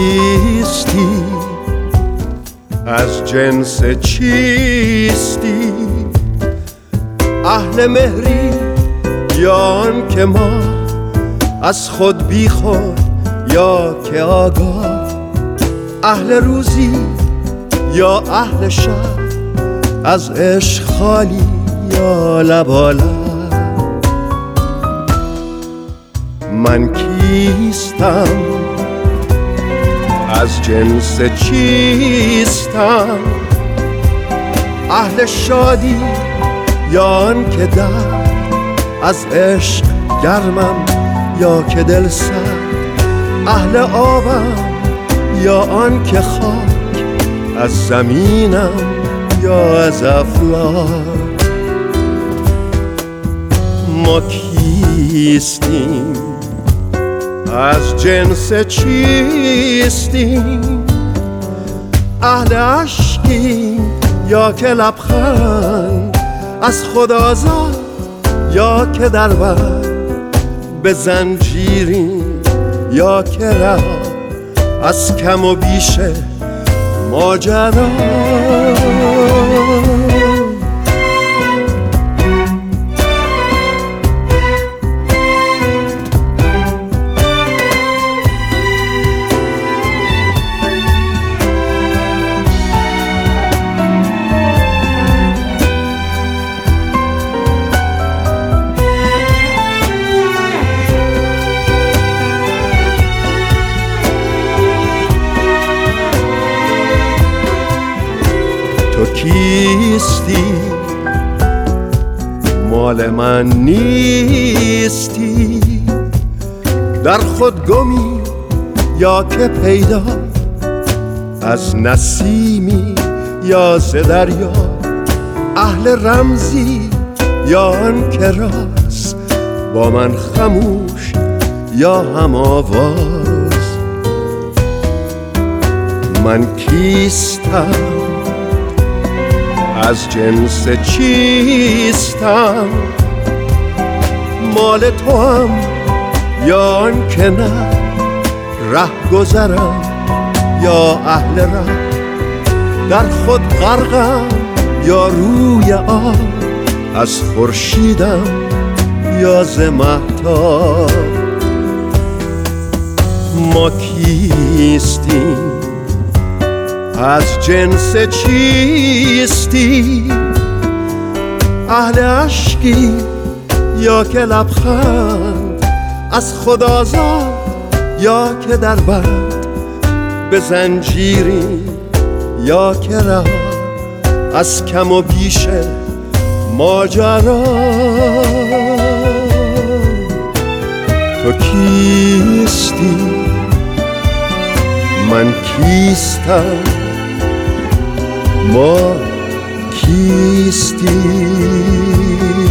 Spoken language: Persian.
کیستی؟ از جنس چیستی؟ اهل مهری یا آن که ما از خود بی خود یا که آگاه؟ اهل روزی یا اهل شب؟ از عشق خالی یا لبالب؟ من کیستم؟ از جنس چیستم؟ اهل شادی یا آن که درد از عشق گرمم یا که دل سرد؟ اهل آبم یا آن که خاک از زمینم یا از افلاک؟ ما کیستیم؟ از جنس چیستیم؟ اهل عشقیم یا که لبخند از خود آزاد یا که در بند؟ به زنجیریم یا که ره از کم و بیش ماجرا؟ تو کیستی؟ مال من نیستی؟ در خود گمی یا که پیدا؟ از نسیمی یا ز دریا؟ اهل رمزی یا آن که راست با من خموش یا هم آواز؟ من کیستم؟ از جنس چیستم؟ مال تو هم یا آن که نه؟ ره گذرم یا اهل ره؟ در خود غرقم یا روی آب؟ از خورشیدم یا ز مهتاب؟ ما کیستیم؟ از جنس چیستی؟ اهل عشقی یا که لبخند از خود آزاد یا که در بند؟ به زنجیری یا که رها از کم و بیش ماجرا؟ تو کیستی؟ من کیستم؟ ما کیستی؟